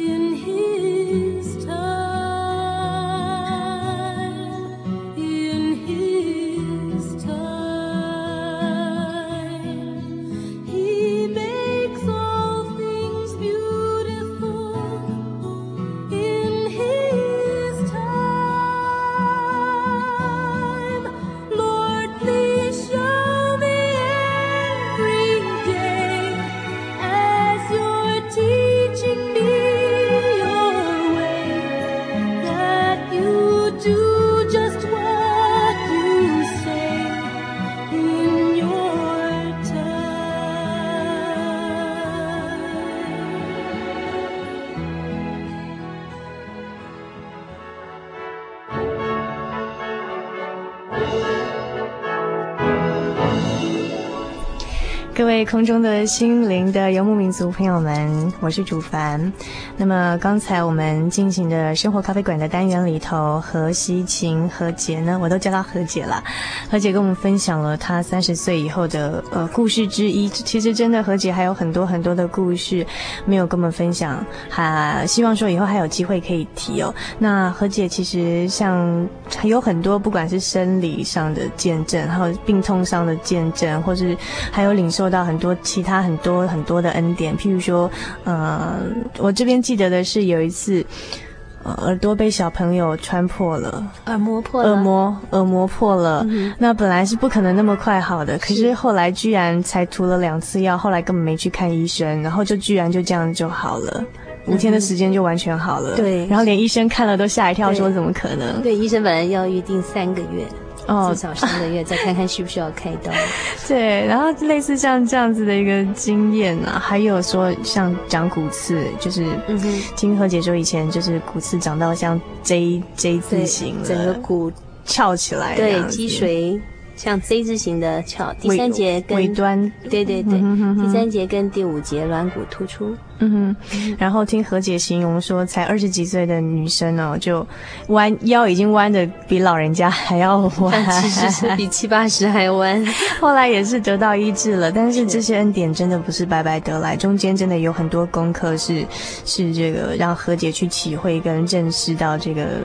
Speaker 1: 各位空中的心灵的游牧民族朋友们，我是主凡。那么刚才我们进行的生活咖啡馆的单元里头，何希琴何姐呢，我都叫她何姐啦。何姐跟我们分享了她三十岁以后的呃故事之一。其实真的何姐还有很多很多的故事没有跟我们分享，还希望说以后还有机会可以提哦。那何姐其实像有很多不管是生理上的见证，还有病痛上的见证，或是还有领受到很多其他很多很多的恩典。譬如说呃我这边记得的是有一次呃耳朵被小朋友穿破了，
Speaker 2: 耳膜破了，
Speaker 1: 耳膜耳膜破了、嗯、那本来是不可能那么快好的，可是后来居然才涂了两次药，后来根本没去看医生，然后就居然就这样就好了，五天的时间就完全好了、嗯、对，然后连医生看了都吓一跳，说怎么可能。
Speaker 2: 对，医生本来要预定三个月哦，至少三个月再看看需不需要开刀。
Speaker 1: 对，然后类似像这样子的一个经验啊，还有说像长骨刺，就是听何姐说以前就是骨刺长到像 J J 字形了，
Speaker 2: 整个骨
Speaker 1: 翘起来，
Speaker 2: 对，脊髓像 Z 字形的翘，第三节跟
Speaker 1: 尾端，
Speaker 2: 对对对、嗯哼哼，第三节跟第五节软骨突出。
Speaker 1: 嗯哼，然后听何姐形容说，才二十几岁的女生哦，就弯腰已经弯的比老人家还要弯，
Speaker 2: 其实是比七八十还弯。
Speaker 1: 后来也是得到医治了，但是这些恩典真的不是白白得来，中间真的有很多功课是是这个让何姐去体会跟认识到这个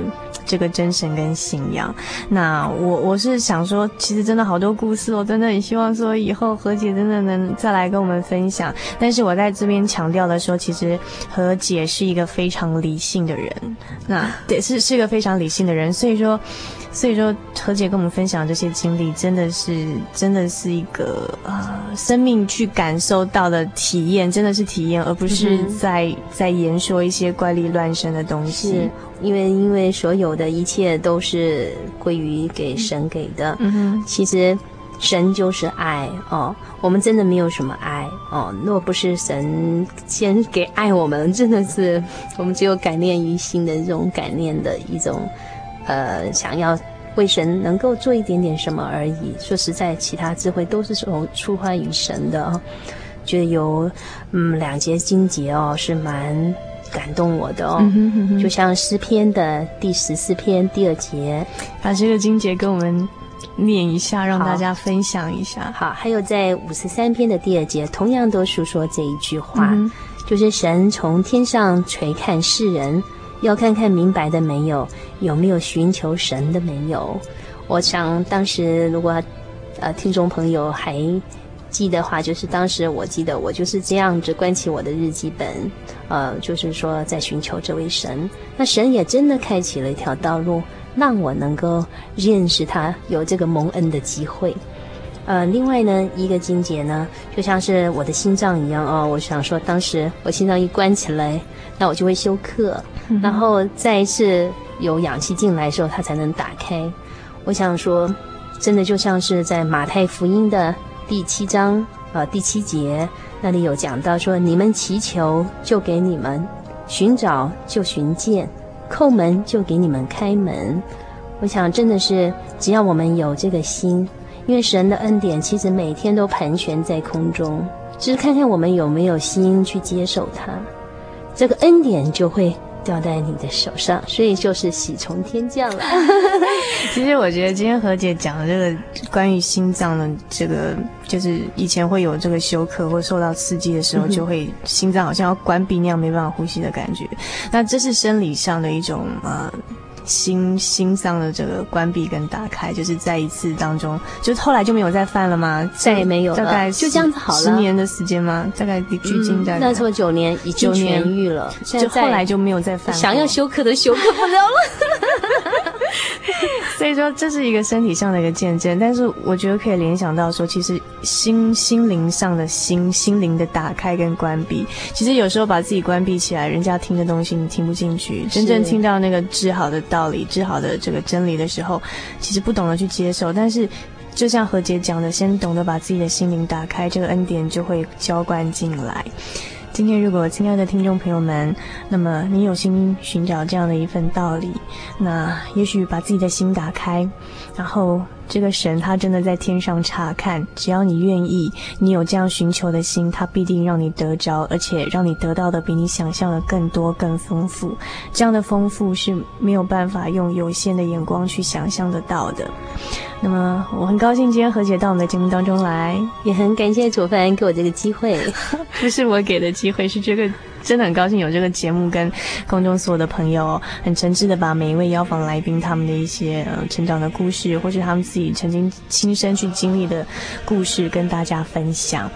Speaker 1: 这个真神跟信仰。那我我是想说，其实真的好多故事，我真的很希望说以后何姐真的能再来跟我们分享。但是我在这边强调的说，其实何姐是一个非常理性的人，那对是是一个非常理性的人，所以说。所以说何姐跟我们分享这些经历真的是真的是一个呃生命去感受到的体验，真的是体验，而不是在、嗯、在言说一些怪力乱神的东西。
Speaker 2: 是因为因为所有的一切都是归于给神给的。嗯哼，其实神就是爱哦，我们真的没有什么爱哦，若不是神先给爱我们，真的是我们只有感念于心的这种感念的一种呃，想要为神能够做一点点什么而已。说实在，其他智慧都是从出发于神的哦。觉得有嗯两节经节哦，是蛮感动我的哦。嗯哼嗯哼，就像诗篇的第十四篇第二节，
Speaker 1: 把这个经节跟我们念一下，让大家分享一下。
Speaker 2: 好，还有在五十三篇的第二节，同样都述说这一句话，嗯、就是神从天上垂看世人。要看看明白的没有，有没有寻求神的没有。我想当时如果呃听众朋友还记得话，就是当时我记得我就是这样子关起我的日记本，呃就是说在寻求这位神。那神也真的开启了一条道路，让我能够认识他，有这个蒙恩的机会。呃，另外呢，一个经节呢，就像是我的心脏一样哦。我想说，当时我心脏一关起来，那我就会休克，嗯、然后再一次有氧气进来的时候，它才能打开。我想说，真的就像是在马太福音的第七章呃第七节那里有讲到说，你们祈求就给你们，寻找就寻见，叩门就给你们开门。我想真的是，只要我们有这个心。因为神的恩典其实每天都盘旋在空中，只是看看我们有没有心去接受它，这个恩典就会掉在你的手上，所以就是喜从天降了。
Speaker 1: 其实我觉得今天何姐讲的这个关于心脏的这个，就是以前会有这个休克或受到刺激的时候，就会心脏好像要关闭那样没办法呼吸的感觉。那这是生理上的一种呃。心心脏的这个关闭跟打开，就是在一次当中，就后来就没有再犯了吗？
Speaker 2: 再也没有了，
Speaker 1: 大概
Speaker 2: 就这样子好了。
Speaker 1: 十年的时间吗？大概距今大概、
Speaker 2: 嗯、那时候九年已经痊愈了，
Speaker 1: 就后来就没有再犯了。
Speaker 2: 想要休克都休克不了了。
Speaker 1: 所以说这是一个身体上的一个见证，但是我觉得可以联想到说，其实心心灵上的心心灵的打开跟关闭，其实有时候把自己关闭起来，人家听的东西你听不进去，真正听到那个治好的道理、治好的这个真理的时候，其实不懂得去接受，但是就像何姐讲的，先懂得把自己的心灵打开，这个恩典就会浇灌进来。今天如果亲爱的听众朋友们，那么你有心寻找这样的一份道理，那也许把自己的心打开，然后这个神他真的在天上查看，只要你愿意，你有这样寻求的心，他必定让你得着，而且让你得到的比你想象的更多更丰富。这样的丰富是没有办法用有限的眼光去想象得到的。那么我很高兴今天何姐到我们的节目当中来，
Speaker 2: 也很感谢楚帆给我这个机会。
Speaker 1: 不是我给的机会，是这个真的很高兴有这个节目，跟空中所有的朋友很诚挚的把每一位邀访来宾他们的一些呃成长的故事，或是他们自己曾经亲身去经历的故事跟大家分享。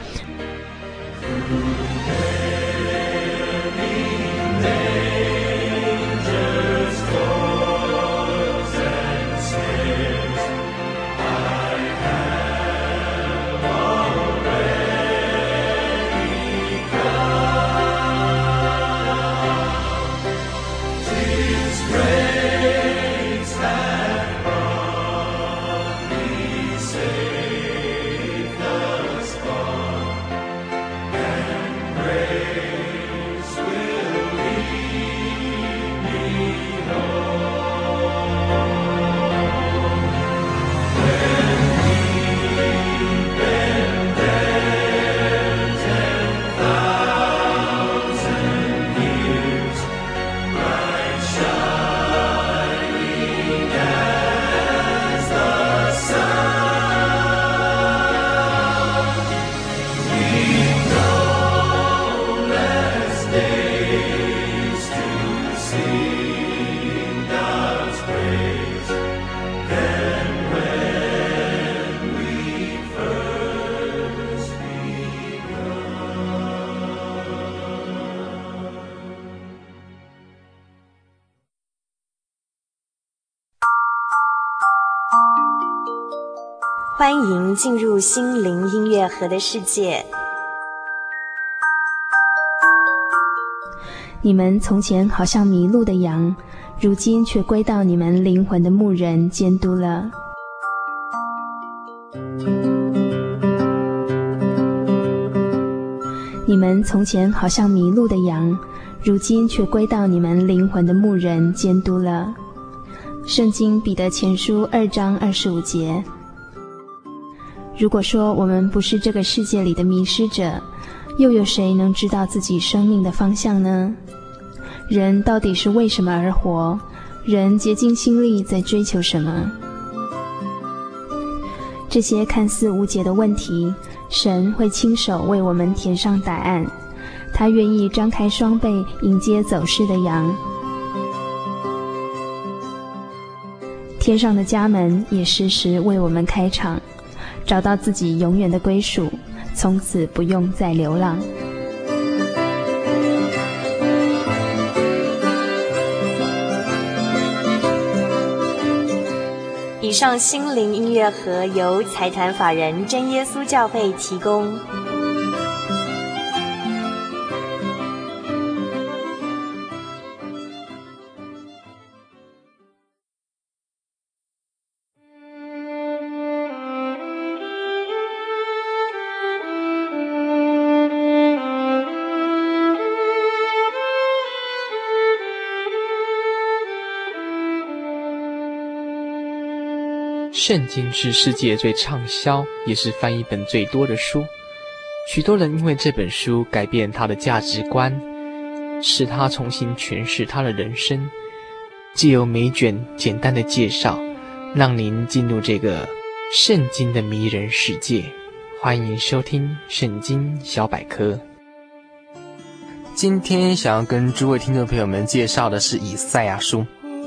Speaker 1: 欢迎进入心灵音乐盒的世界。
Speaker 5: 你们从前好像迷路的羊，如今却归到你们灵魂的牧人监督了。你们从前好像迷路的羊，如今却归到你们灵魂的牧人监督了。圣经彼得前书二章二十五节。如果说我们不是这个世界里的迷失者，又有谁能知道自己生命的方向呢？人到底是为什么而活？人竭尽心力在追求什么？这些看似无解的问题，神会亲手为我们填上答案。他愿意张开双臂迎接走失的羊。天上的家门也时时为我们开场，找到自己永远的归属，从此不用再流浪。
Speaker 1: 以上心灵音乐盒由财团法人真耶稣教会提供。
Speaker 6: 圣经是世界最畅销，也是翻译本最多的书。许多人因为这本书改变他的价值观，使他重新诠释他的人生。藉由每卷简单的介绍，让您进入这个圣经的迷人世界。欢迎收听圣经小百科。今天想要跟诸位听众朋友们介绍的是以赛亚书。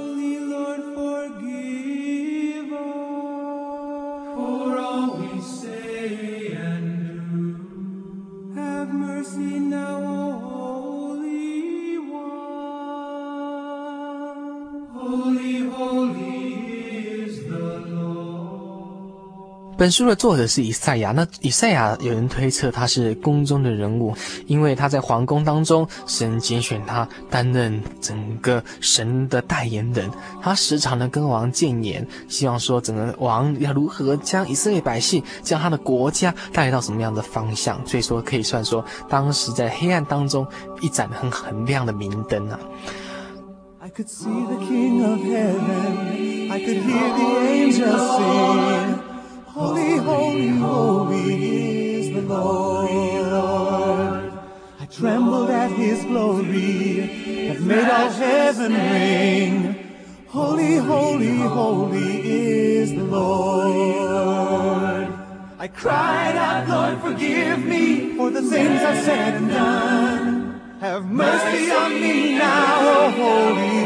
Speaker 6: 本书的作者是以赛亚，那以赛亚有人推测他是宫中的人物，因为他在皇宫当中，神拣选他担任整个神的代言人，他时常的跟王谏言，希望说整个王要如何将以色列百姓，将他的国家带到什么样的方向，所以说可以算说当时在黑暗当中一盏很很亮的明灯啊。
Speaker 7: I could see the King of Heaven, I could hear the angels sing, Holy, holy, holy is the Lord. I trembled at his glory, that made all heaven ring. Holy, holy, holy is the Lord. I cried out, Lord, forgive me for the things I've said and done. Have mercy on me now, O Holy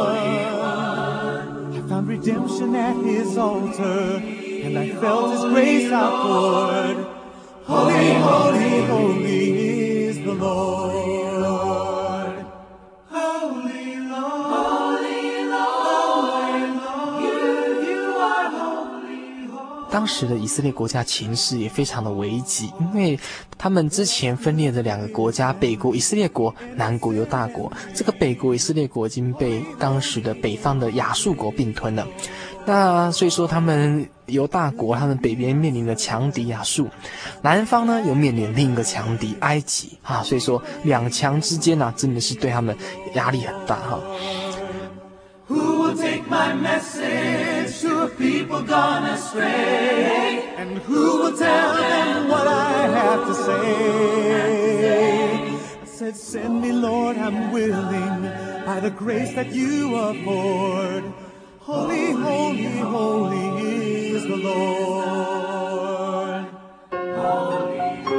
Speaker 7: One. I found redemption at his altar, and I felt his grace outpoured. Holy, holy, holy is the Lord. Holy Lord, holy Lord, you, you are holy Lord.
Speaker 6: 当时的以色列国家情势也非常的危急，因为他们之前分裂的两个国家，北国以色列国，南国犹大国。这个北国以色列国已经被当时的北方的亚述国并吞了。那所以说他们犹大国，他们北边面临的强敌亚述，南方呢又面临另一个强敌埃及啊，所以说两强之间啊，真的是对他们压力很大哈。
Speaker 7: Who will take my message to a people gone astray? And who will tell them what I have to say? I said, send me, Lord, I'm willing, by the grace that you afford. Holy, holy, holy is the Lord. Holy.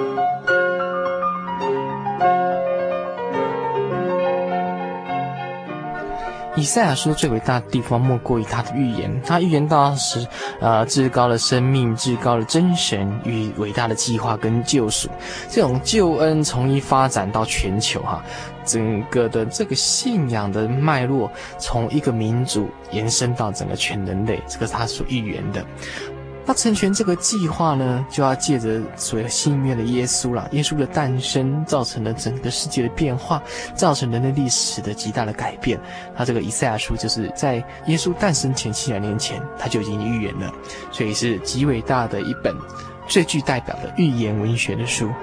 Speaker 6: 以赛亚书最伟大的地方莫过于他的预言，他预言到是呃至高的生命、至高的真神与伟大的计划跟救赎，这种救恩从一发展到全球哈，整个的这个信仰的脉络从一个民族延伸到整个全人类，这个是他所预言的。 那成全这个计划呢，就要借着所谓新约的耶稣啦，耶稣的诞生造成了整个世界的变化，造成人类历史的极大的改变。那这个以赛亚书就是在耶稣诞生前七百年前，他就已经预言了，所以是极伟大的一本最具代表的预言文学的书。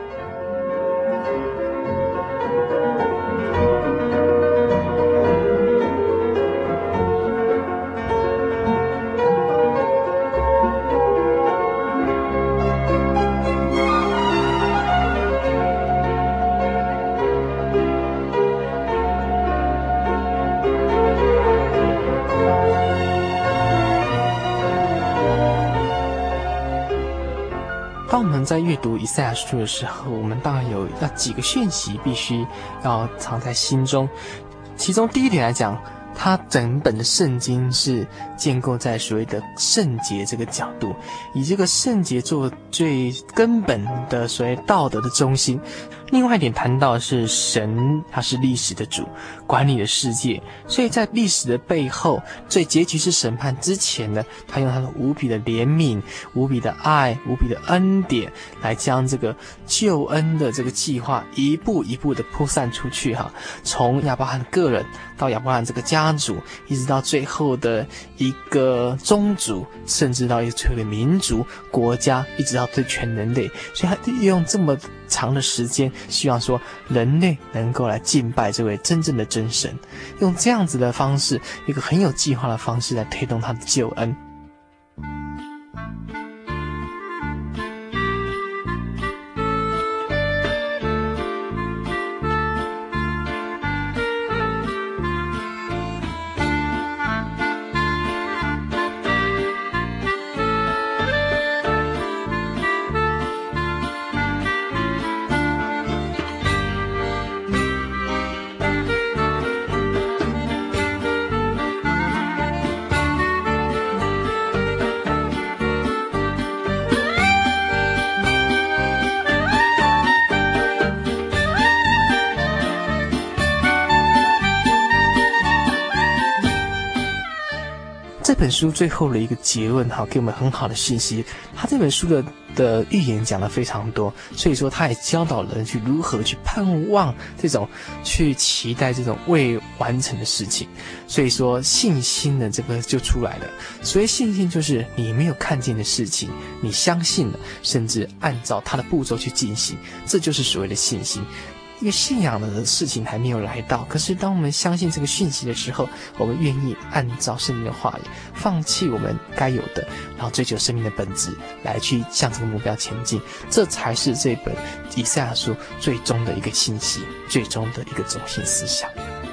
Speaker 6: 当我们在阅读以赛亚书的时候，我们当然有要几个讯息必须要藏在心中。其中第一点来讲，它整本的圣经是建构在所谓的圣洁这个角度，以这个圣洁做最根本的所谓道德的中心。另外一点谈到的是神，他是历史的主，管理的世界，所以在历史的背后，最结局是审判之前呢，他用他的无比的怜悯、无比的爱、无比的恩典，来将这个救恩的这个计划一步一步的铺散出去哈，从亚伯拉罕个人到亚伯拉罕这个家族，一直到最后的一个宗族，甚至到一个最后的民族、国家，一直到对全人类，所以他用这么长的时间，希望说人类能够来敬拜这位真正的真神，用这样子的方式，一个很有计划的方式来推动他的救恩。这本书最后的一个结论哈，给我们很好的讯息。他这本书的的预言讲得非常多，所以说他也教导人去如何去盼望这种，去期待这种未完成的事情。所以说信心的这个就出来了。所谓信心，就是你没有看见的事情，你相信了，甚至按照他的步骤去进行，这就是所谓的信心。一个信仰的事情还没有来到，可是当我们相信这个讯息的时候，我们愿意按照圣经的话语，放弃我们该有的，然后追求生命的本质，来去向这个目标前进，这才是这本以赛亚书最终的一个信息，最终的一个中心思想。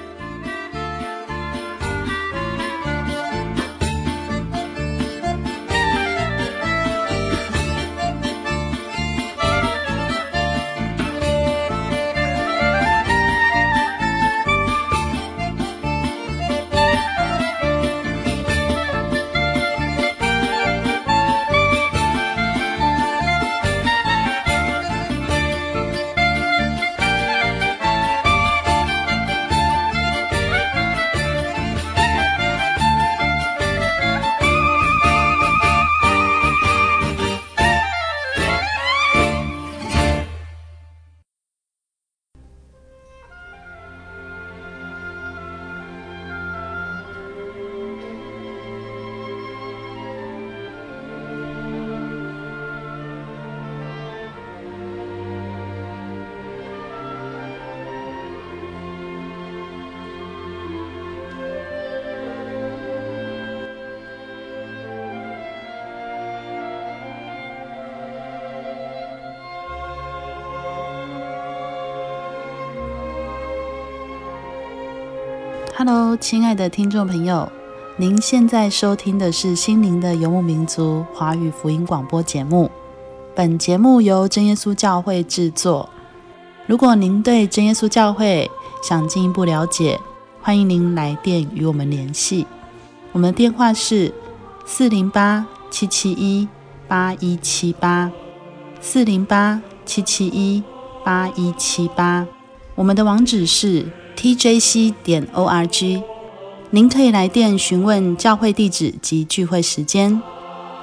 Speaker 8: Hello， 亲爱的听众朋友，您现在收听的是心灵的游牧民族华语福音广播节目。本节目由真耶稣教会制作。如果您对真耶稣教会想进一步了解，欢迎您来电与我们联系。我们的电话是四零八七七一八一七八四零八七七一八一七八。我们的网址是 T J C 点 O R G， 您可以来电询问教会地址及聚会时间。我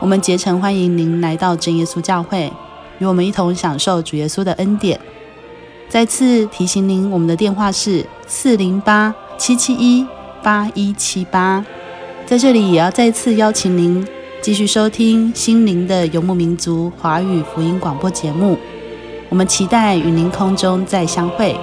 Speaker 8: 我们竭诚欢迎您来到真耶稣教会，与我们一同享受主耶稣的恩典。再次提醒您，我们的电话是四零八七七一八一七八。在这里也要再次邀请您继续收听心灵的游牧民族华语福音广播节目，我们期待与您空中再相会。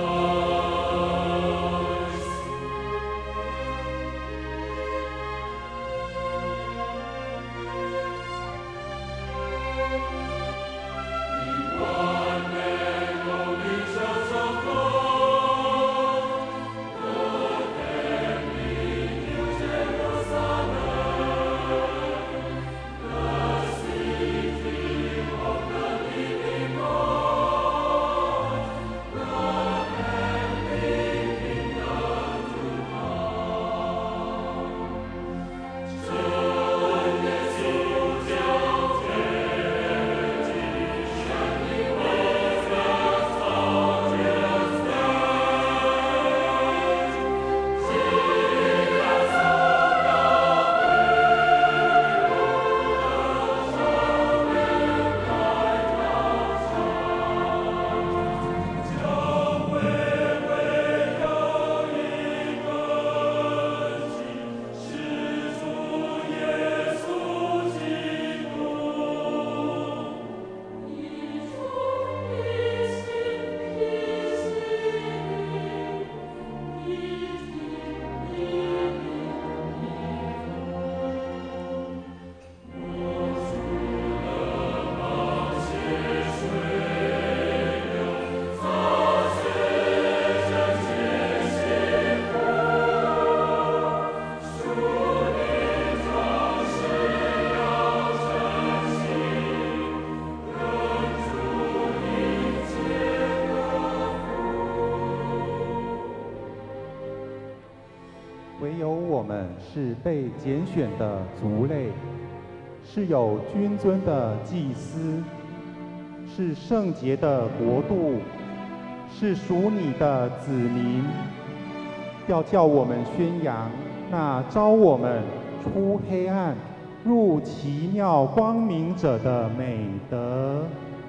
Speaker 9: 唯有我们是被拣选的族类，是有君尊的祭司，是圣洁的国度，是属你的子民，要叫我们宣扬那召我们出黑暗入奇妙光明者的美德。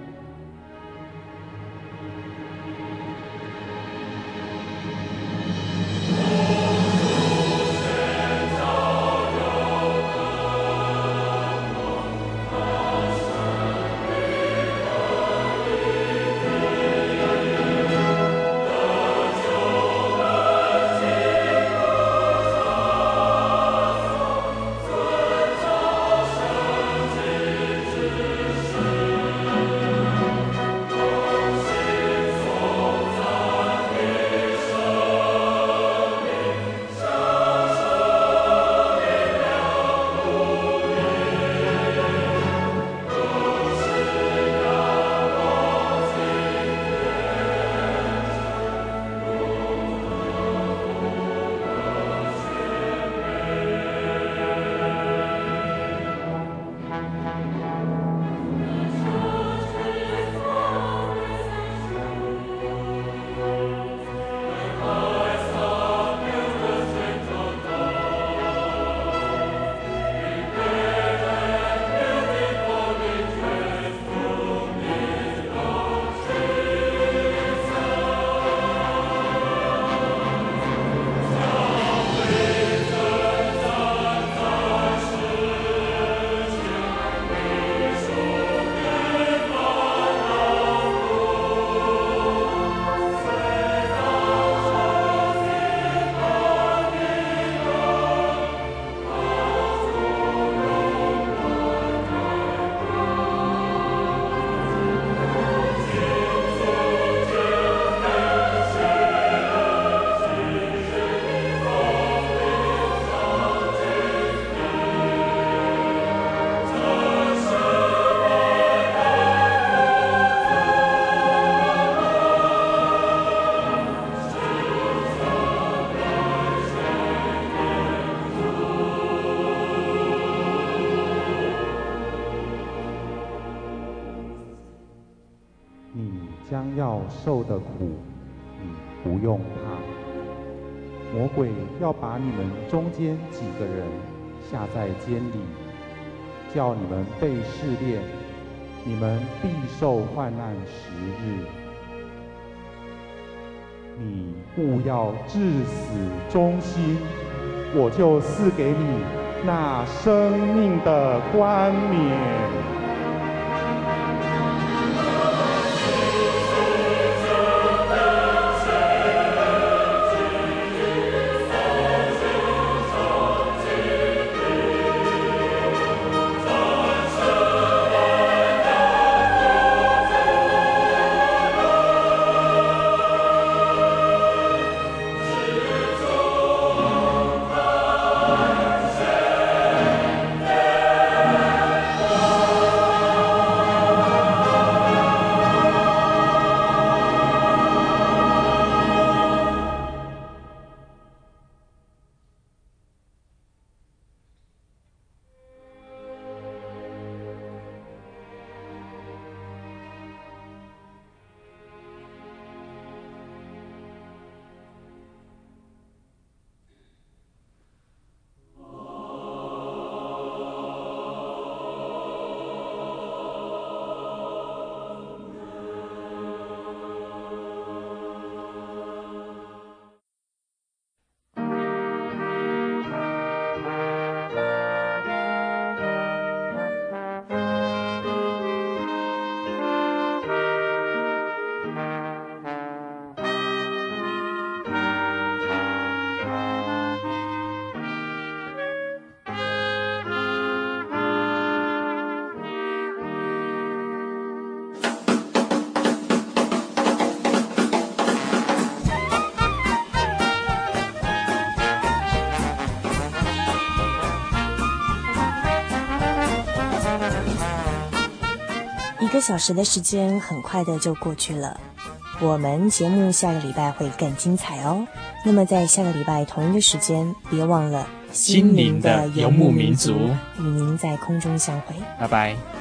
Speaker 9: 将要受的苦，你不用怕。魔鬼要把你们中间几个人下在监里， 叫你们被试炼，你们必受患难十日。你务要至死忠心，我就赐给你那生命的冠冕。
Speaker 1: 一个小时的时间很快的就过去了，我们节目下个礼拜会更精彩哦。那么在下个礼拜同一个时间，别忘了
Speaker 6: 心灵的游牧民族，
Speaker 1: 与您在空中相会。
Speaker 6: 拜拜。